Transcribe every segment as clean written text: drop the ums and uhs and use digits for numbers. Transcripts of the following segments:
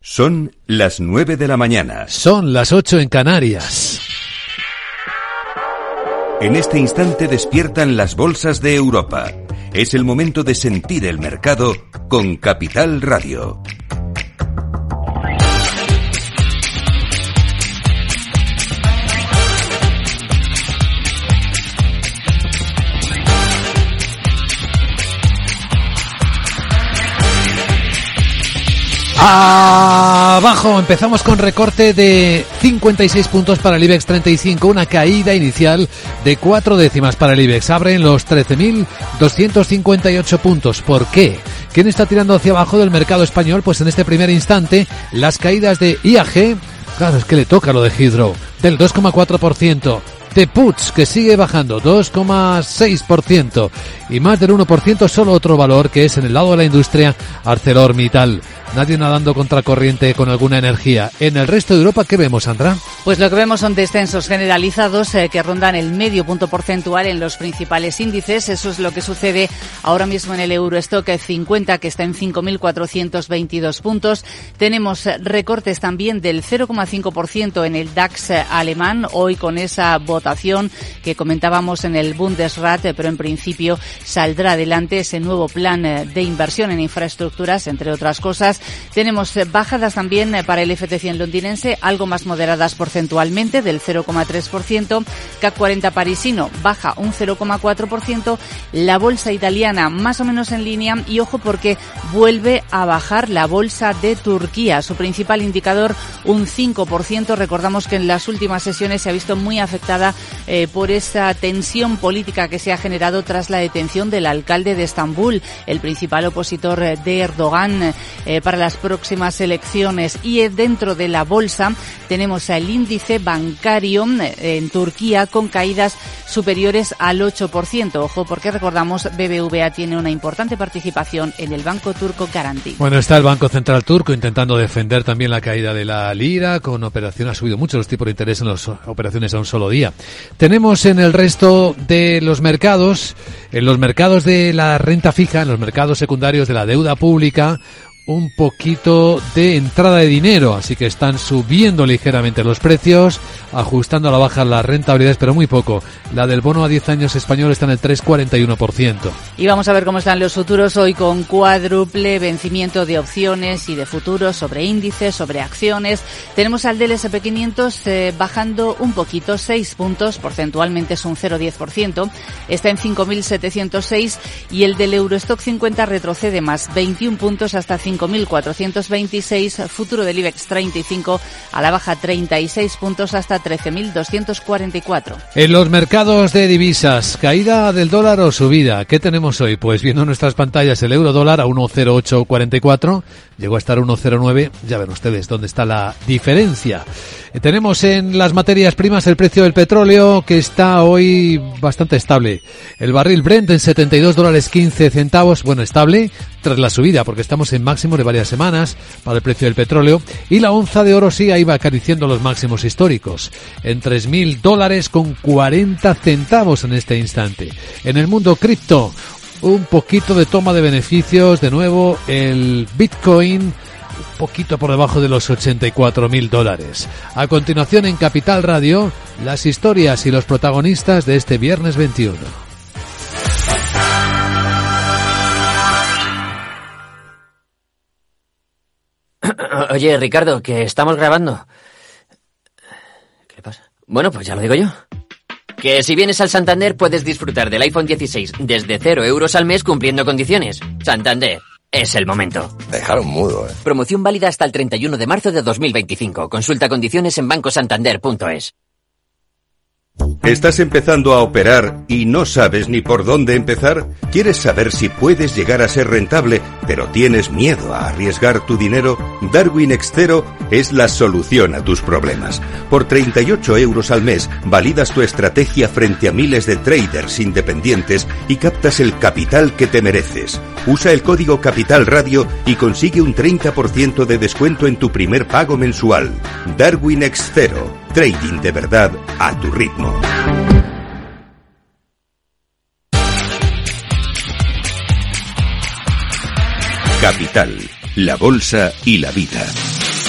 Son las 9 de la mañana. Son las 8 en Canarias. En este instante despiertan las bolsas de Europa. Es el momento de sentir el mercado con Capital Radio. Abajo empezamos con recorte de 56 puntos para el IBEX 35, una caída inicial de 4 décimas para el IBEX. Abre en los 13.258 puntos. ¿Por qué? ¿Quién está tirando hacia abajo del mercado español? Pues en este primer instante, las caídas de IAG, claro, es que le toca lo de Heathrow, del 2,4%. De Puig, que sigue bajando, 2,6%. Y más del 1% solo otro valor, que es en el lado de la industria, ArcelorMittal. Nadie nadando contracorriente con alguna energía. En el resto de Europa, ¿qué vemos, Sandra? Pues lo que vemos son descensos generalizados que rondan el medio punto porcentual en los principales índices. Eso es lo que sucede ahora mismo en el Eurostock 50, que está en 5.422 puntos. Tenemos recortes también del 0,5% en el DAX alemán, hoy con esa votación que comentábamos en el Bundesrat, pero en principio saldrá adelante ese nuevo plan de inversión en infraestructuras, entre otras cosas. Tenemos bajadas también para el FT100 londinense, algo más moderadas porcentualmente, del 0,3%. CAC 40 parisino baja un 0,4%. La bolsa italiana más o menos en línea, y ojo porque vuelve a bajar la bolsa de Turquía, su principal indicador un 5%. Recordamos que en las últimas sesiones se ha visto muy afectada por esa tensión política que se ha generado tras la detención del alcalde de Estambul, el principal opositor de Erdogan para las próximas elecciones. Y dentro de la bolsa tenemos el índice bancario en Turquía con caídas superiores al 8%. Ojo, porque recordamos, BBVA tiene una importante participación en el banco turco Garanti. Bueno, está el Banco Central turco intentando defender también la caída de la lira, con operación, ha subido mucho los tipos de interés en las operaciones a un solo día. Tenemos en el resto de los mercados, en los mercados de la renta fija, en los mercados secundarios de la deuda pública, un poquito de entrada de dinero, así que están subiendo ligeramente los precios, ajustando a la baja las rentabilidades, pero muy poco. La del bono a 10 años español está en el 3,41%. Y vamos a ver cómo están los futuros hoy, con cuádruple vencimiento de opciones y de futuros sobre índices, sobre acciones. Tenemos al del S&P 500 bajando un poquito, 6 puntos, porcentualmente es un 0,10%, está en 5.706, y el del Eurostock 50 retrocede más 21 puntos hasta 5.426, futuro del IBEX 35 a la baja 36 puntos hasta 13.244. En los mercados de divisas, ¿caída del dólar o subida? ¿Qué tenemos hoy? Pues viendo nuestras pantallas, el euro dólar a 1,0844, llegó a estar 1,09, ya ven ustedes dónde está la diferencia. Tenemos en las materias primas el precio del petróleo, que está hoy bastante estable. El barril Brent en $72.15, bueno, estable tras la subida, porque estamos en máximos de varias semanas para el precio del petróleo, y la onza de oro sí ahí va acariciando los máximos históricos, en $3.000.40 en este instante. En el mundo cripto, un poquito de toma de beneficios, de nuevo el Bitcoin un poquito por debajo de los $84.000. A continuación en Capital Radio, las historias y los protagonistas de este viernes 21. Oye, Ricardo, que estamos grabando. ¿Qué pasa? Bueno, pues ya lo digo yo. Que si vienes al Santander puedes disfrutar del iPhone 16 desde 0 euros al mes cumpliendo condiciones. Santander, es el momento. Me dejaron mudo, Promoción válida hasta el 31 de marzo de 2025. Consulta condiciones en bancosantander.es. ¿Estás empezando a operar y no sabes ni por dónde empezar? ¿Quieres saber si puedes llegar a ser rentable, pero tienes miedo a arriesgar tu dinero? Darwin Extero es la solución a tus problemas. Por 38 euros al mes, validas tu estrategia frente a miles de traders independientes y captas el capital que te mereces. Usa el código Capital Radio y consigue un 30% de descuento en tu primer pago mensual. Darwin Extero. Trading de verdad a tu ritmo. Capital, la bolsa y la vida.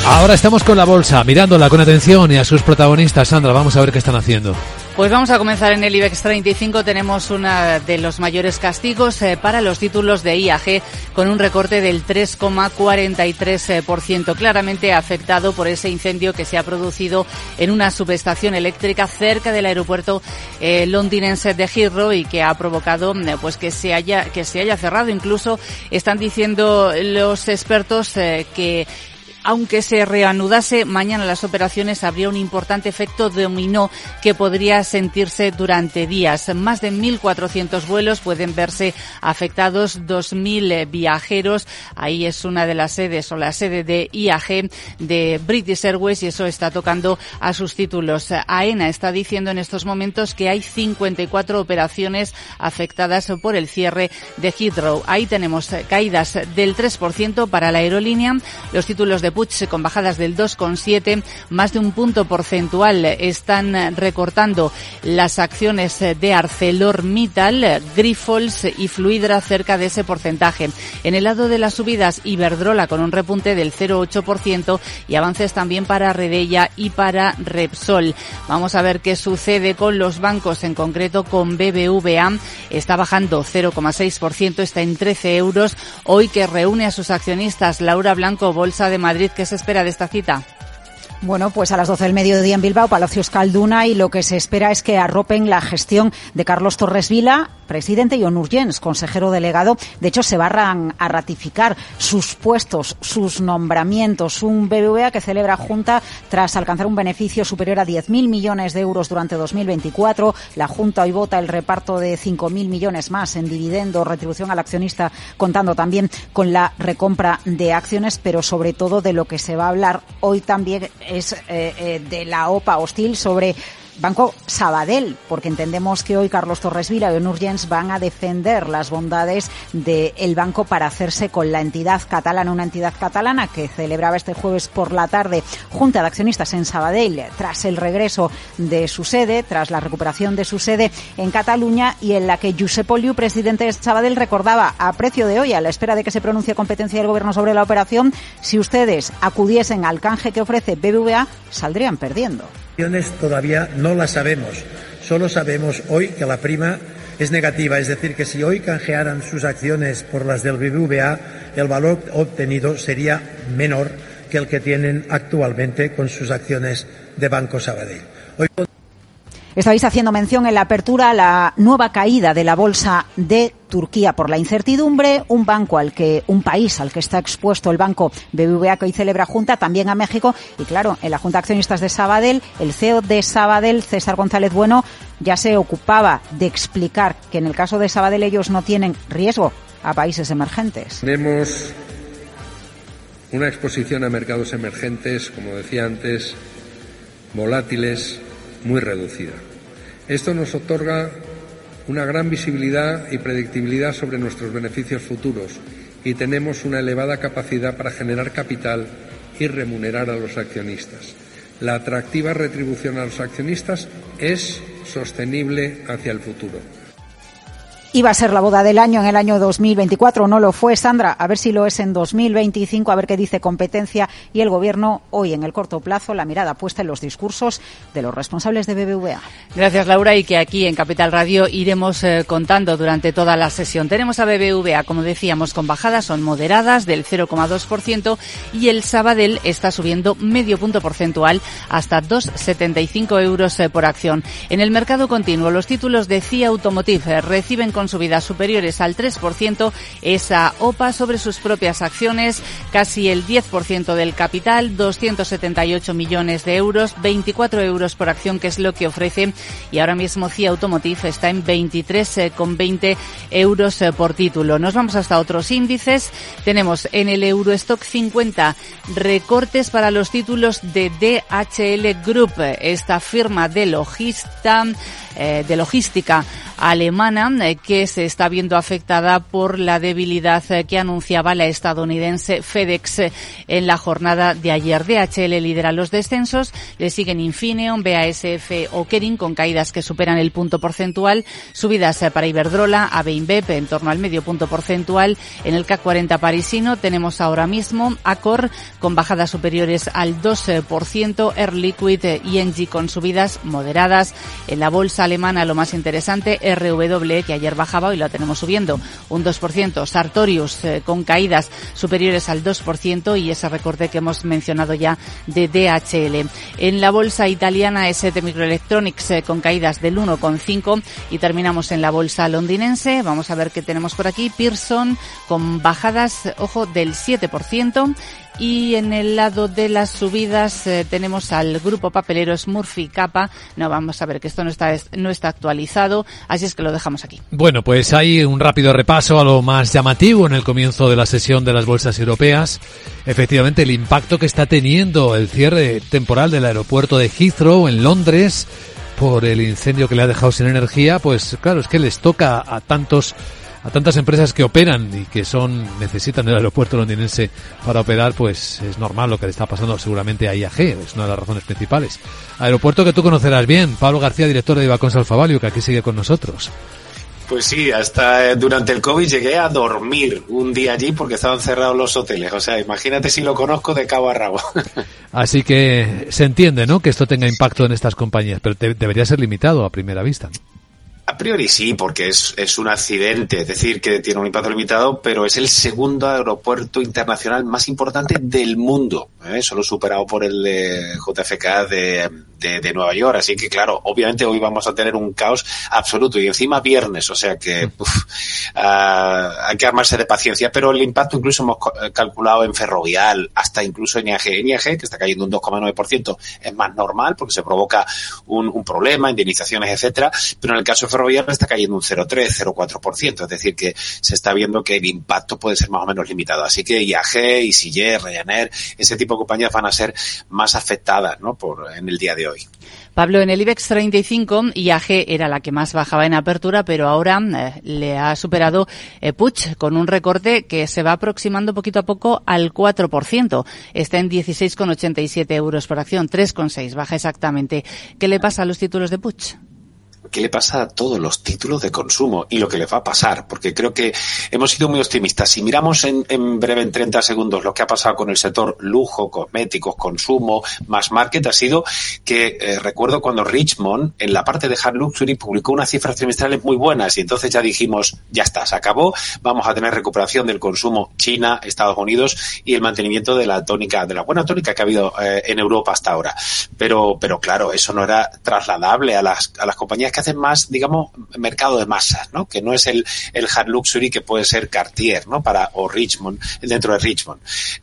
Ahora estamos con la bolsa, mirándola con atención y a sus protagonistas. Sandra, vamos a ver qué están haciendo. Pues vamos a comenzar en el IBEX 35. Tenemos uno de los mayores castigos para los títulos de IAG, con un recorte del 3,43%, claramente afectado por ese incendio que se ha producido en una subestación eléctrica cerca del aeropuerto londinense de Heathrow y que ha provocado pues que se haya cerrado. Incluso están diciendo los expertos que aunque se reanudase mañana las operaciones, habría un importante efecto dominó que podría sentirse durante días. Más de 1.400 vuelos pueden verse afectados, 2.000 viajeros. Ahí es una de las sedes, o la sede de IAG, de British Airways, y eso está tocando a sus títulos. AENA está diciendo en estos momentos que hay 54 operaciones afectadas por el cierre de Heathrow. Ahí tenemos caídas del 3% para la aerolínea. Los títulos de Puig con bajadas del 2,7, más de un punto porcentual. Están recortando las acciones de ArcelorMittal, Grifols y Fluidra cerca de ese porcentaje. En el lado de las subidas, Iberdrola con un repunte del 0,8% y avances también para Redeia y para Repsol. Vamos a ver qué sucede con los bancos, en concreto con BBVA. Está bajando 0,6%, está en 13 euros. Hoy que reúne a sus accionistas, Laura Blanco, Bolsa de Madrid. ¿Qué se espera de esta cita? Bueno, pues a las 12 del mediodía en Bilbao, Palacio Euskalduna, y lo que se espera es que arropen la gestión de Carlos Torres Vila, presidente, y Onur Jens, consejero delegado. De hecho, se van a ratificar sus puestos, sus nombramientos. Un BBVA que celebra junta tras alcanzar un beneficio superior a 10.000 millones de euros durante 2024. La Junta hoy vota el reparto de 5.000 millones más en dividendos, retribución al accionista, contando también con la recompra de acciones, pero sobre todo de lo que se va a hablar hoy también es de la OPA hostil sobre Banco Sabadell, porque entendemos que hoy Carlos Torres Vila y Onur Jens van a defender las bondades del banco para hacerse con la entidad catalana, una entidad catalana que celebraba este jueves por la tarde junta de accionistas en Sabadell tras el regreso de su sede, tras la recuperación de su sede en Cataluña, y en la que Josep Oliu, presidente de Sabadell, recordaba a precio de hoy, a la espera de que se pronuncie competencia del Gobierno sobre la operación, si ustedes acudiesen al canje que ofrece BBVA, saldrían perdiendo. Todavía no la sabemos, solo sabemos hoy que la prima es negativa, es decir, que si hoy canjearan sus acciones por las del BBVA, el valor obtenido sería menor que el que tienen actualmente con sus acciones de Banco Sabadell. Estabais haciendo mención en la apertura a la nueva caída de la bolsa de Turquía por la incertidumbre, un país al que está expuesto el banco BBVA, que hoy celebra junta, también a México, y claro, en la Junta de Accionistas de Sabadell, el CEO de Sabadell, César González Bueno, ya se ocupaba de explicar que en el caso de Sabadell ellos no tienen riesgo a países emergentes. Tenemos una exposición a mercados emergentes, como decía antes, volátiles, muy reducida. Esto nos otorga una gran visibilidad y predictibilidad sobre nuestros beneficios futuros y tenemos una elevada capacidad para generar capital y remunerar a los accionistas. La atractiva retribución a los accionistas es sostenible hacia el futuro. Iba a ser la boda del año en el año 2024, no lo fue, Sandra, a ver si lo es en 2025, a ver qué dice competencia y el Gobierno. Hoy, en el corto plazo, la mirada puesta en los discursos de los responsables de BBVA. Gracias, Laura, y que aquí en Capital Radio iremos contando durante toda la sesión. Tenemos a BBVA, como decíamos, con bajadas, son moderadas, del 0,2%, y el Sabadell está subiendo medio punto porcentual hasta 2,75 euros por acción. En el mercado continuo, los títulos de CIA Automotive reciben con subidas superiores al 3%, esa OPA sobre sus propias acciones, casi el 10% del capital, 278 millones de euros, 24 euros por acción, que es lo que ofrece, y ahora mismo CIA Automotive está en 23,20 euros por título. Nos vamos hasta otros índices. Tenemos en el Eurostock 50 recortes para los títulos de DHL Group, esta firma de logística alemana que se está viendo afectada por la debilidad que anunciaba la estadounidense FedEx en la jornada de ayer. DHL lidera los descensos, le siguen Infineon, BASF o Kering con caídas que superan el punto porcentual, subidas para Iberdrola, AB InBev en torno al medio punto porcentual. En el CAC 40 parisino tenemos ahora mismo Accor con bajadas superiores al 2%, Air Liquid y Engie con subidas moderadas. En la bolsa alemana lo más interesante, RW, que ayer bajaba, hoy la tenemos subiendo un 2%, Sartorius con caídas superiores al 2% y ese recorte que hemos mencionado ya de DHL. En la bolsa italiana, ST Microelectronics con caídas del 1,5% y terminamos en la bolsa londinense. Vamos a ver qué tenemos por aquí. Pearson con bajadas, ojo, del 7%. Y en el lado de las subidas tenemos al grupo papelero Smurfit Kappa. No, vamos a ver que esto no está actualizado, así es que lo dejamos aquí. Bueno, pues hay un rápido repaso a lo más llamativo en el comienzo de la sesión de las bolsas europeas. Efectivamente, el impacto que está teniendo el cierre temporal del aeropuerto de Heathrow en Londres por el incendio que le ha dejado sin energía, pues claro, es que les toca a tantas empresas que operan y que necesitan el aeropuerto londinense para operar, pues es normal lo que le está pasando seguramente a IAG, es una de las razones principales. Aeropuerto que tú conocerás bien, Pablo García, director de Ibacons Alfa Value, que aquí sigue con nosotros. Pues sí, hasta durante el COVID llegué a dormir un día allí porque estaban cerrados los hoteles. O sea, imagínate si lo conozco de cabo a rabo. Así que se entiende, ¿no?, que esto tenga impacto en estas compañías, pero debería ser limitado a primera vista, ¿no? A priori sí, porque es un accidente, es decir, que tiene un impacto limitado, pero es el segundo aeropuerto internacional más importante del mundo, solo superado por el de JFK de Nueva York. Así que, claro, obviamente hoy vamos a tener un caos absoluto y encima viernes, o sea que hay que armarse de paciencia, pero el impacto incluso hemos calculado en Ferrovial, hasta incluso en IAG. En IAG, que está cayendo un 2,9%, es más normal porque se provoca un problema, indemnizaciones, etcétera, pero en el caso de Ferrovial está cayendo un 0,3, 0,4%, es decir que se está viendo que el impacto puede ser más o menos limitado. Así que IAG, EasyJet, Ryanair, ese tipo de compañías van a ser más afectadas, ¿no?, en el día de hoy. Pablo, en el IBEX 35, IAG era la que más bajaba en apertura, pero ahora le ha superado Puig con un recorte que se va aproximando poquito a poco al 4%. Está en 16,87 euros por acción, 3,6, baja exactamente. ¿Qué le pasa a los títulos de Puig? ¿Qué le pasa a todos los títulos de consumo y lo que les va a pasar? Porque creo que hemos sido muy optimistas. Si miramos en breve, en 30 segundos, lo que ha pasado con el sector lujo, cosméticos, consumo, mass market, ha sido que recuerdo cuando Richmond, en la parte de Hard Luxury, publicó unas cifras trimestrales muy buenas y entonces ya dijimos, ya está, se acabó, vamos a tener recuperación del consumo China, Estados Unidos y el mantenimiento de la buena tónica que ha habido en Europa hasta ahora. Pero claro, eso no era trasladable a las compañías que hacen más, digamos, mercado de masas, ¿no? Que no es el hard luxury que puede ser Cartier, ¿no? O Richmond, dentro de Richmond,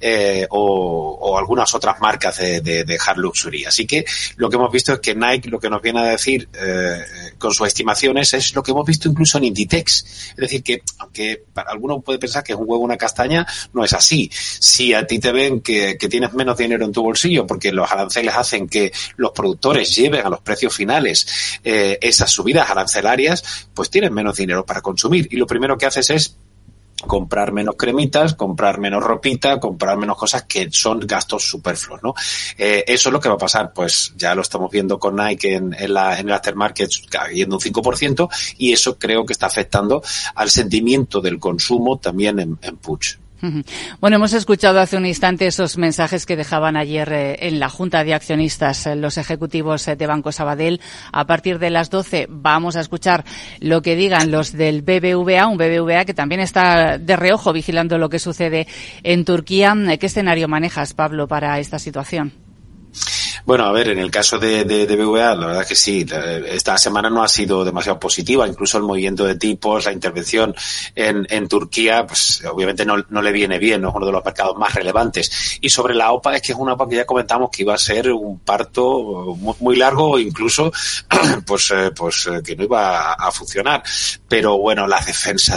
o algunas otras marcas de hard luxury. Así que lo que hemos visto es que Nike lo que nos viene a decir con sus estimaciones es lo que hemos visto incluso en Inditex. Es decir, que aunque para alguno puede pensar que es un huevo una castaña, no es así. Si a ti te ven que tienes menos dinero en tu bolsillo porque los aranceles hacen que los productores lleven a los precios finales esas subidas arancelarias, pues tienes menos dinero para consumir y lo primero que haces es comprar menos cremitas, comprar menos ropita, comprar menos cosas que son gastos superfluos, ¿no? Eso es lo que va a pasar, pues ya lo estamos viendo con Nike en el aftermarket cayendo un 5% y eso creo que está afectando al sentimiento del consumo también en Puig. Bueno, hemos escuchado hace un instante esos mensajes que dejaban ayer en la Junta de Accionistas los ejecutivos de Banco Sabadell. A partir de las 12 vamos a escuchar lo que digan los del BBVA, un BBVA que también está de reojo vigilando lo que sucede en Turquía. ¿Qué escenario manejas, Pablo, para esta situación? Bueno, a ver, en el caso de BBVA, la verdad que sí, esta semana no ha sido demasiado positiva, incluso el movimiento de tipos, la intervención en Turquía, pues obviamente no le viene bien, no es uno de los mercados más relevantes. Y sobre la OPA, es que es una OPA que ya comentamos que iba a ser un parto muy largo, incluso pues que no iba a funcionar. Pero bueno, las defensas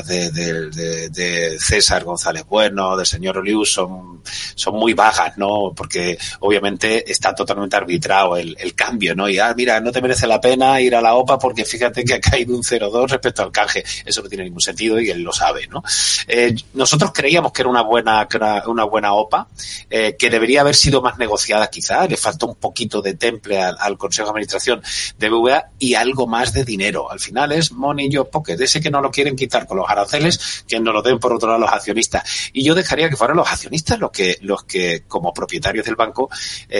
de César González Bueno, del señor Oliu son muy vagas, ¿no? Porque obviamente está totalmente arbitrado el cambio, ¿no? Y mira, no te merece la pena ir a la OPA porque fíjate que ha caído un 0,2 respecto al canje. Eso no tiene ningún sentido y él lo sabe, ¿no? Nosotros creíamos que era una buena OPA, que debería haber sido más negociada quizá, le faltó un poquito de temple al Consejo de Administración de BBVA y algo más de dinero. Al final es money in your pocket, ese que no lo quieren quitar con los aranceles, que nos lo den por otro lado los accionistas. Y yo dejaría que fueran los accionistas los que como propietarios del banco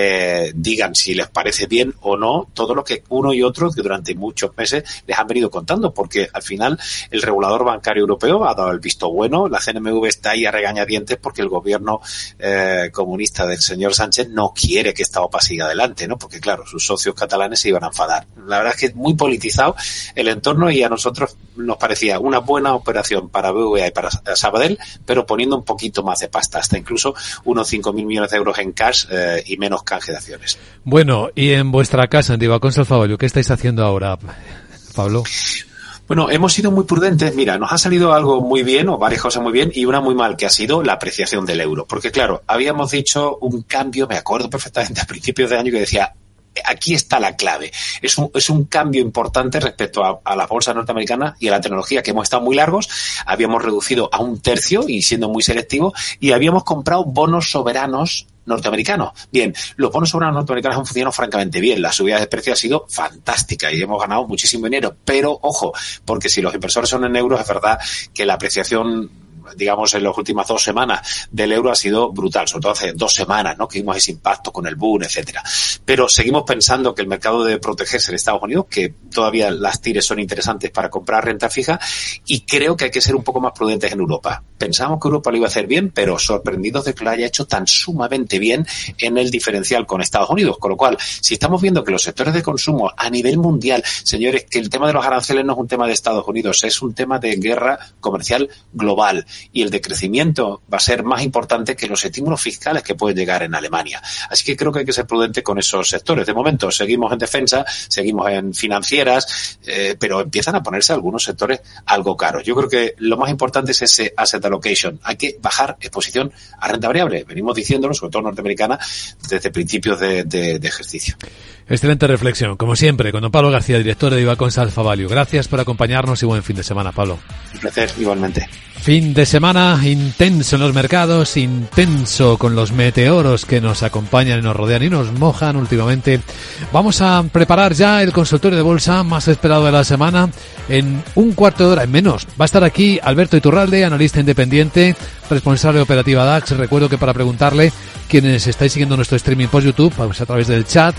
digan si les parece bien o no todo lo que uno y otro que durante muchos meses les han venido contando, porque al final el regulador bancario europeo ha dado el visto bueno, la CNMV está ahí a regañadientes porque el gobierno comunista del señor Sánchez no quiere que esta OPA siga adelante, ¿no? Porque claro, sus socios catalanes se iban a enfadar. La verdad es que es muy politizado el entorno y a nosotros nos parecía una buena operación para BBVA y para Sabadell, pero poniendo un poquito más de pasta, hasta incluso unos 5.000 millones de euros en cash y menos canje de acciones. Bueno, y en vuestra casa, en Divacons Alfavallo, ¿qué estáis haciendo ahora, Pablo? Bueno, hemos sido muy prudentes. Mira, nos ha salido algo muy bien, o varias cosas muy bien, y una muy mal, que ha sido la apreciación del euro. Porque claro, habíamos dicho un cambio, me acuerdo perfectamente a principios de año que decía, aquí está la clave. Es un cambio importante respecto a las bolsas norteamericanas y a la tecnología, que hemos estado muy largos, habíamos reducido a 1/3 y siendo muy selectivos, y habíamos comprado bonos soberanos norteamericanos. Bien, los bonos soberanos norteamericanos han funcionado francamente bien, la subida de precios ha sido fantástica y hemos ganado muchísimo dinero, pero ojo, porque si los inversores son en euros, es verdad que la apreciación, digamos, en las últimas 2 semanas del euro ha sido brutal, sobre todo hace 2 semanas, ¿no? Que vimos ese impacto con el boom, etcétera. Pero seguimos pensando que el mercado debe protegerse en Estados Unidos, que todavía las tires son interesantes para comprar renta fija, y creo que hay que ser un poco más prudentes en Europa. Pensamos que Europa lo iba a hacer bien, pero sorprendidos de que lo haya hecho tan sumamente bien en el diferencial con Estados Unidos. Con lo cual, si estamos viendo que los sectores de consumo a nivel mundial, señores, que el tema de los aranceles no es un tema de Estados Unidos, es un tema de guerra comercial global. Y el decrecimiento va a ser más importante que los estímulos fiscales que pueden llegar en Alemania. Así que creo que hay que ser prudente con esos sectores. De momento seguimos en defensa, seguimos en financieras, pero empiezan a ponerse algunos sectores algo caros. Yo creo que lo más importante es ese asset allocation. Hay que bajar exposición a renta variable. Venimos diciéndolo, sobre todo norteamericana, desde principios de ejercicio. Excelente reflexión, como siempre, con don Pablo García, director de Divacons Alfavallo. Gracias por acompañarnos y buen fin de semana, Pablo. Un placer, igualmente. Fin de semana intenso en los mercados, intenso con los meteoros que nos acompañan y nos rodean y nos mojan últimamente. Vamos a preparar ya el consultorio de bolsa más esperado de la semana en un cuarto de hora, en menos. Va a estar aquí Alberto Iturralde, analista independiente, responsable de operativa DAX. Recuerdo que para preguntarle, quienes estáis siguiendo nuestro streaming por YouTube, pues a través del chat,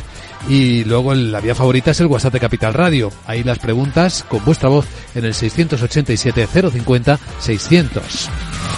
y luego la vía favorita es el WhatsApp de Capital Radio. Ahí las preguntas con vuestra voz en el 687 050 600.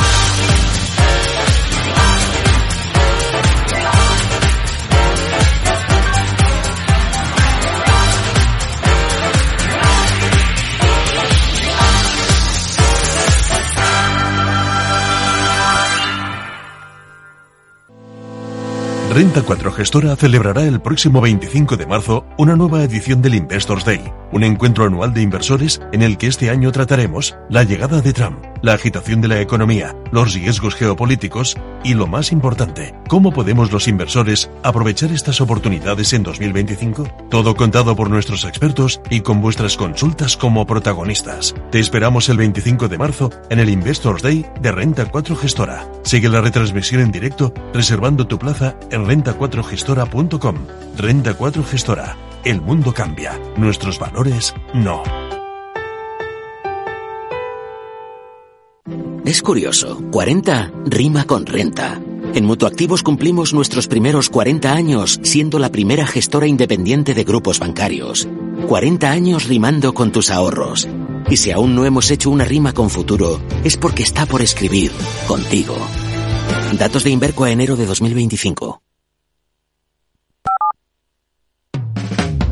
Renta 4 Gestora celebrará el próximo 25 de marzo una nueva edición del Investors Day, un encuentro anual de inversores en el que este año trataremos la llegada de Trump, la agitación de la economía, los riesgos geopolíticos y, lo más importante, cómo podemos los inversores aprovechar estas oportunidades en 2025. Todo contado por nuestros expertos y con vuestras consultas como protagonistas. Te esperamos el 25 de marzo en el Investors Day de Renta 4 Gestora. Sigue la retransmisión en directo reservando tu plaza en renta4gestora.com. Renta 4 Gestora. El mundo cambia. Nuestros valores no. Es curioso, 40 rima con renta. En Mutuactivos cumplimos nuestros primeros 40 años siendo la primera gestora independiente de grupos bancarios. 40 años rimando con tus ahorros. Y si aún no hemos hecho una rima con futuro, es porque está por escribir contigo. Datos de Inverco a enero de 2025.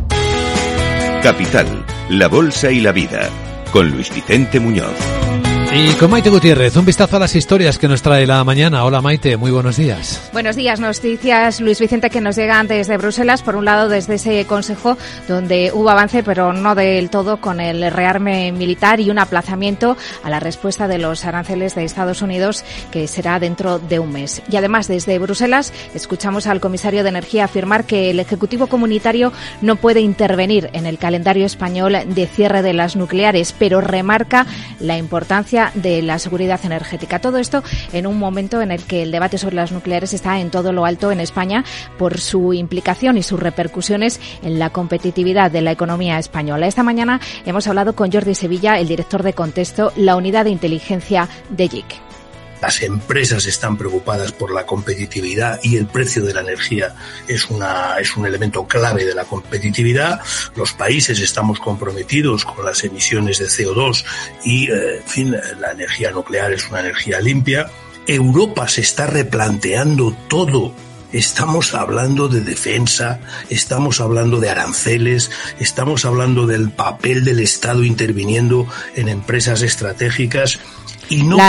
Capital, la bolsa y la vida, con Luis Vicente Muñoz. Y con Maite Gutiérrez, un vistazo a las historias que nos trae la mañana. Hola Maite, muy buenos días. Buenos días, noticias, Luis Vicente, que nos llegan desde Bruselas. Por un lado, desde ese consejo donde hubo avance, pero no del todo, con el rearme militar y un aplazamiento a la respuesta de los aranceles de Estados Unidos, que será dentro de un mes. Y además, desde Bruselas, escuchamos al comisario de Energía afirmar que el Ejecutivo Comunitario no puede intervenir en el calendario español de cierre de las nucleares, pero remarca la importancia de la seguridad energética. Todo esto en un momento en el que el debate sobre las nucleares está en todo lo alto en España por su implicación y sus repercusiones en la competitividad de la economía española. Esta mañana hemos hablado con Jordi Sevilla, el director de Contexto, la unidad de inteligencia de JIC. Las empresas están preocupadas por la competitividad y el precio de la energía es un elemento clave de la competitividad. Los países estamos comprometidos con las emisiones de CO2 y, en fin, la energía nuclear es una energía limpia. Europa se está replanteando todo. Estamos hablando de defensa, estamos hablando de aranceles, estamos hablando del papel del Estado interviniendo en empresas estratégicas y no...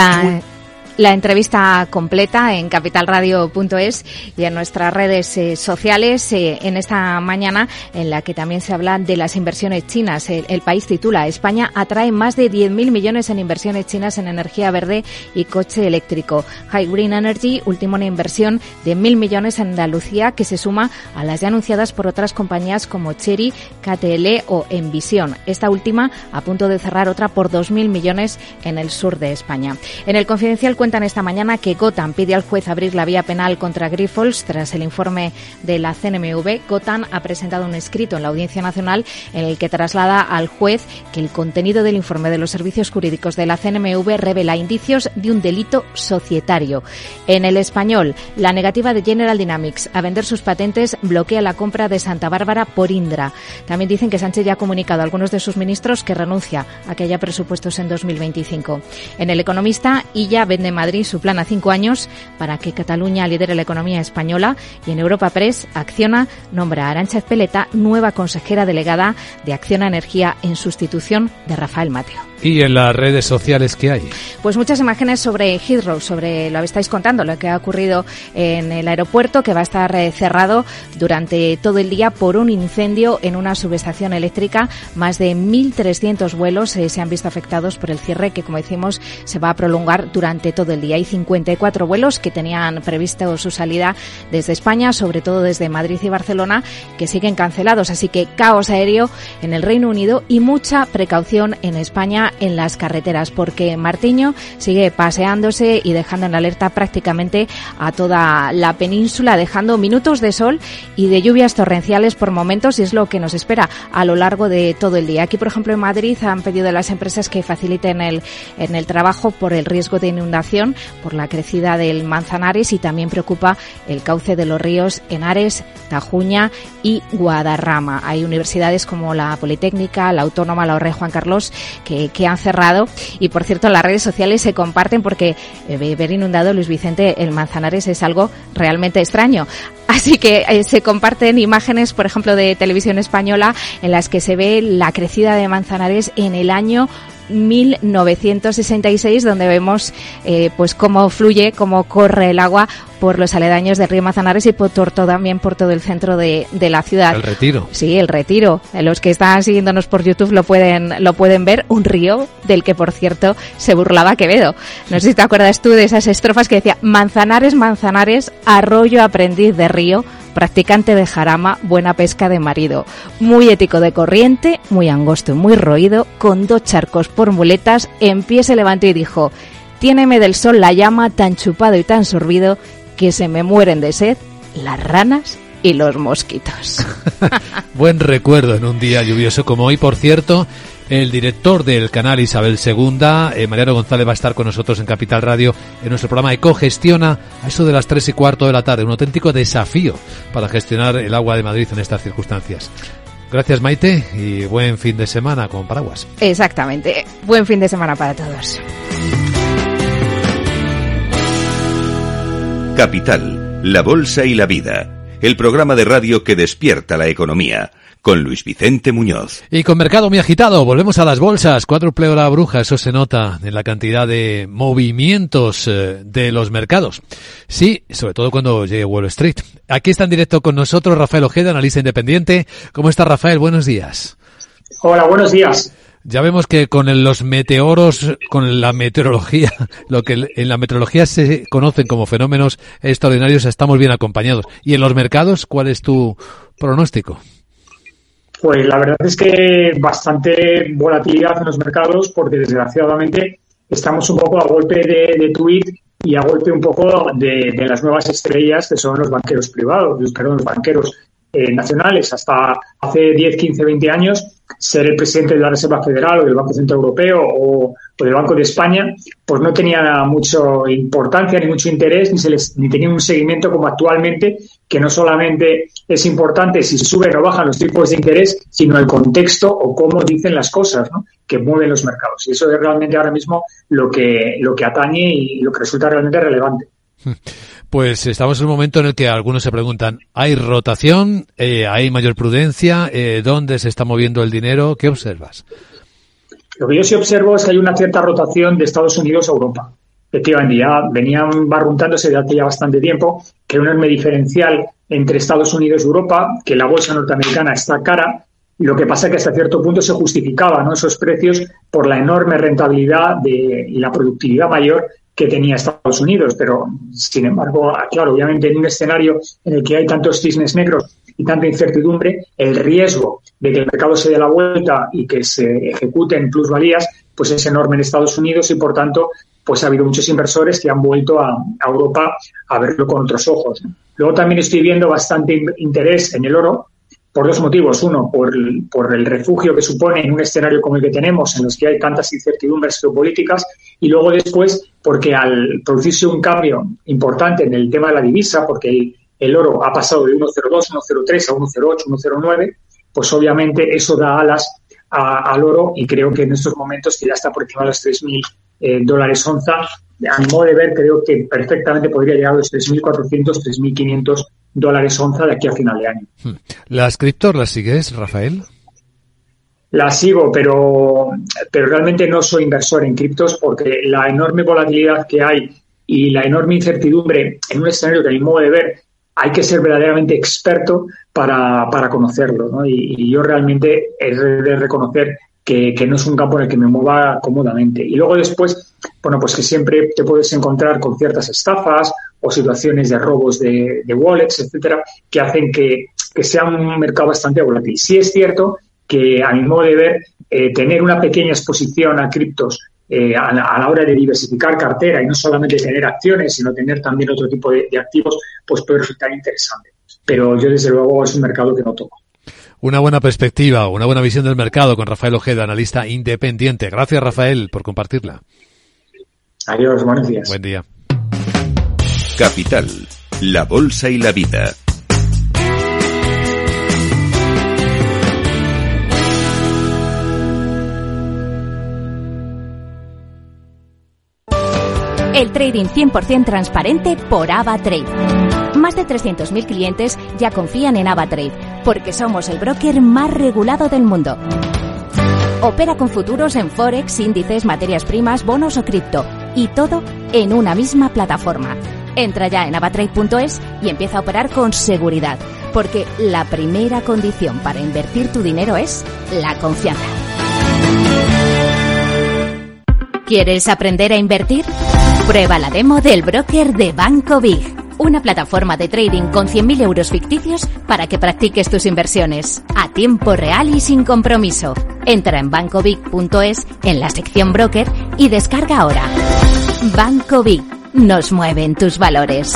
La entrevista completa en capitalradio.es y en nuestras redes sociales en esta mañana, en la que también se habla de las inversiones chinas. El País titula: España atrae más de 10.000 millones en inversiones chinas en energía verde y coche eléctrico. High Green Energy ultima una inversión de 1.000 millones en Andalucía, que se suma a las ya anunciadas por otras compañías como Chery, KTL o Envisión. Esta última a punto de cerrar otra por 2.000 millones en el sur de España. En el Confidencial cuentan esta mañana que Gotham pide al juez abrir la vía penal contra Grifols tras el informe de la CNMV. Gotham ha presentado un escrito en la Audiencia Nacional en el que traslada al juez que el contenido del informe de los servicios jurídicos de la CNMV revela indicios de un delito societario. En El Español, la negativa de General Dynamics a vender sus patentes bloquea la compra de Santa Bárbara por Indra. También dicen que Sánchez ya ha comunicado a algunos de sus ministros que renuncia a que haya presupuestos en 2025. En El Economista, Illa vende Madrid su plan a 5 años para que Cataluña lidere la economía española, y en Europa Press, Acciona nombra a Arantxa Ezpeleta nueva consejera delegada de Acciona Energía en sustitución de Rafael Mateo. ¿Y en las redes sociales qué hay? Pues muchas imágenes sobre Heathrow, sobre lo que estáis contando, lo que ha ocurrido en el aeropuerto, que va a estar cerrado durante todo el día por un incendio en una subestación eléctrica. Más de 1.300 vuelos se han visto afectados por el cierre, que, como decimos, se va a prolongar durante todo el día. Hay 54 vuelos que tenían previsto su salida desde España, sobre todo desde Madrid y Barcelona, que siguen cancelados. Así que caos aéreo en el Reino Unido y mucha precaución en España en las carreteras, porque Martiño sigue paseándose y dejando en alerta prácticamente a toda la península, dejando minutos de sol y de lluvias torrenciales por momentos, y es lo que nos espera a lo largo de todo el día. Aquí, por ejemplo, en Madrid han pedido a las empresas que faciliten en el trabajo por el riesgo de inundación, por la crecida del Manzanares, y también preocupa el cauce de los ríos Henares, Tajuña y Guadarrama. Hay universidades como la Politécnica, la Autónoma, la Rey Juan Carlos, que han cerrado. Y, por cierto, las redes sociales se comparten porque ver inundado, Luis Vicente, el Manzanares es algo realmente extraño. Así que se comparten imágenes, por ejemplo, de Televisión Española, en las que se ve la crecida de Manzanares en el año 1966, donde vemos pues cómo fluye, cómo corre el agua por los aledaños del río Manzanares y también por todo el centro de la ciudad. El Retiro. Sí, el Retiro. Los que están siguiéndonos por YouTube lo pueden ver. Un río del que, por cierto, se burlaba Quevedo. No sé si te acuerdas tú de esas estrofas que decía: Manzanares, Manzanares, arroyo aprendiz de río, practicante de jarama, buena pesca de marido. Muy ético de corriente, muy angosto y muy roído, con 2 charcos por muletas, en pie se levantó y dijo: tiéneme del sol la llama, tan chupado y tan sorbido, que se me mueren de sed las ranas y los mosquitos. Buen recuerdo en un día lluvioso como hoy. Por cierto, el director del canal Isabel II, Mariano González, va a estar con nosotros en Capital Radio en nuestro programa Ecogestiona a eso de las 3:15 de la tarde. Un auténtico desafío para gestionar el agua de Madrid en estas circunstancias. Gracias, Maite, y buen fin de semana con paraguas. Exactamente. Buen fin de semana para todos. Capital, la bolsa y la vida. El programa de radio que despierta la economía. con Luis Vicente Muñoz. Y con mercado muy agitado, volvemos a las bolsas. Cuádruple hora bruja, eso se nota en la cantidad de movimientos de los mercados. Sí, sobre todo cuando llegue Wall Street. Aquí está en directo con nosotros Rafael Ojeda, analista independiente. ¿Cómo está, Rafael? Buenos días. Hola, buenos días. Ya vemos que con los meteoros, con la meteorología, lo que en la meteorología se conocen como fenómenos extraordinarios, estamos bien acompañados. ¿Y en los mercados, cuál es tu pronóstico? Pues la verdad es que bastante volatilidad en los mercados, porque desgraciadamente estamos un poco a golpe de tuit y a golpe un poco de las nuevas estrellas que son los banqueros privados, los banqueros nacionales. Hasta hace 10, 15, 20 años, ser el presidente de la Reserva Federal o del Banco Central Europeo o del Banco de España, pues no tenía mucha importancia ni mucho interés, ni tenía un seguimiento como actualmente, que no solamente es importante si suben o bajan los tipos de interés, sino el contexto o cómo dicen las cosas, ¿no?, que mueven los mercados. Y eso es realmente ahora mismo lo que atañe y lo que resulta realmente relevante. Pues estamos en un momento en el que algunos se preguntan, ¿hay rotación? ¿Hay mayor prudencia? ¿Dónde se está moviendo el dinero? ¿Qué observas? Lo que yo sí observo es que hay una cierta rotación de Estados Unidos a Europa. Efectivamente, ya venían barruntándose de hace ya bastante tiempo que hay un enorme diferencial entre Estados Unidos y Europa, que la bolsa norteamericana está cara, y lo que pasa es que hasta cierto punto se justificaban, ¿no?, esos precios por la enorme rentabilidad y la productividad mayor que tenía Estados Unidos. Pero, sin embargo, claro, obviamente en un escenario en el que hay tantos cisnes negros y tanta incertidumbre, el riesgo de que el mercado se dé la vuelta y que se ejecuten plusvalías, pues es enorme en Estados Unidos y, por tanto, pues ha habido muchos inversores que han vuelto a Europa a verlo con otros ojos, ¿no? Luego también estoy viendo bastante interés en el oro, por dos motivos. Uno, por el refugio que supone en un escenario como el que tenemos, en los que hay tantas incertidumbres geopolíticas, y luego después porque al producirse un cambio importante en el tema de la divisa, porque el oro ha pasado de 1,02, 1,03 a 1,08, 1,09, pues obviamente eso da alas al oro, y creo que en estos momentos, que ya está por encima de los $3.000 onza, a mi modo de ver, creo que perfectamente podría llegar a los 3.400, 3.500 dólares onza de aquí a final de año. ¿Las criptos las sigues, Rafael? Las sigo, pero realmente no soy inversor en criptos, porque la enorme volatilidad que hay y la enorme incertidumbre en un escenario que, a mi modo de ver, hay que ser verdaderamente experto para conocerlo, ¿no? Y yo realmente he de reconocer que no es un campo en el que me mueva cómodamente. Y luego después, bueno, pues que siempre te puedes encontrar con ciertas estafas o situaciones de robos de wallets, etcétera, que hacen que sea un mercado bastante volátil. Sí es cierto que, a mi modo de ver, tener una pequeña exposición a criptos a la hora de diversificar cartera y no solamente tener acciones, sino tener también otro tipo de activos, pues puede resultar interesante. Pero yo, desde luego, es un mercado que no toco. Una buena perspectiva, una buena visión del mercado con Rafael Ojeda, analista independiente. Gracias, Rafael, por compartirla. Adiós, buenos días. Buen día. Capital, la bolsa y la vida. El trading 100% transparente por AvaTrade. Más de 300.000 clientes ya confían en AvaTrade, porque somos el broker más regulado del mundo. Opera con futuros en Forex, índices, materias primas, bonos o cripto, y todo en una misma plataforma. Entra ya en avatrade.es y empieza a operar con seguridad, porque la primera condición para invertir tu dinero es la confianza. ¿Quieres aprender a invertir? Prueba la demo del broker de Banco Big, una plataforma de trading con 100.000 euros ficticios para que practiques tus inversiones a tiempo real y sin compromiso. Entra en bancobig.es en la sección broker y descarga ahora. Banco Big, nos mueven tus valores.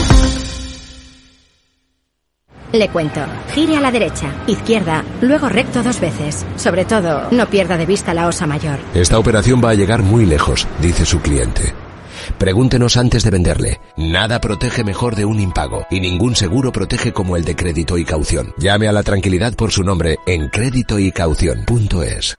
Le cuento. Gire a la derecha, izquierda, luego recto 2 veces. Sobre todo, no pierda de vista la osa mayor. Esta operación va a llegar muy lejos, dice su cliente. Pregúntenos antes de venderle. Nada protege mejor de un impago y ningún seguro protege como el de Crédito y Caución. Llame a la tranquilidad por su nombre en créditoycaución.es.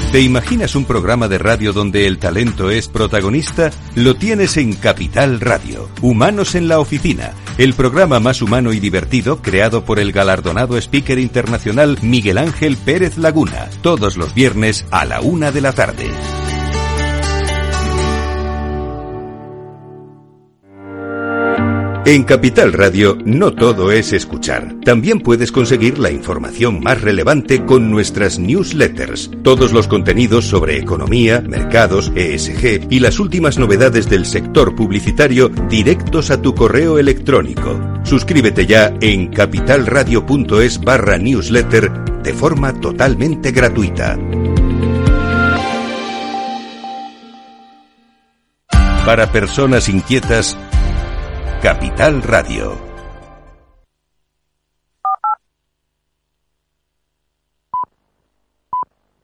¿Te imaginas un programa de radio donde el talento es protagonista? Lo tienes en Capital Radio. Humanos en la Oficina, el programa más humano y divertido creado por el galardonado speaker internacional Miguel Ángel Pérez Laguna, todos los viernes a la 1 de la tarde. En Capital Radio no todo es escuchar. También puedes conseguir la información más relevante con nuestras newsletters. Todos los contenidos sobre economía, mercados, ESG y las últimas novedades del sector publicitario directos a tu correo electrónico. Suscríbete ya en capitalradio.es/newsletter de forma totalmente gratuita. Para personas inquietas, Capital Radio.